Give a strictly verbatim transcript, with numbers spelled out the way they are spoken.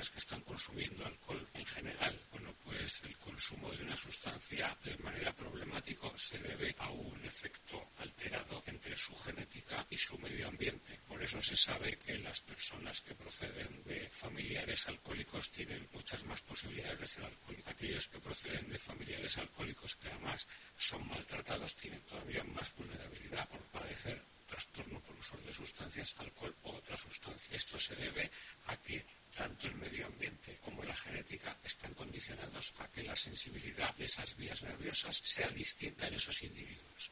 personas que están consumiendo alcohol en general. Bueno, pues el consumo de una sustancia de manera problemática se debe a un efecto alterado entre su genética y su medio ambiente. Por eso se sabe que las personas que proceden de familiares alcohólicos tienen muchas más posibilidades de ser alcohólicos. Aquellos que proceden de familiares alcohólicos que además son maltratados tienen todavía más vulnerabilidad por padecer trastorno por uso de sustancias, alcohol o otra sustancia. Esto se debe a que tanto el medio ambiente como la genética están condicionados a que la sensibilidad de esas vías nerviosas sea distinta en esos individuos.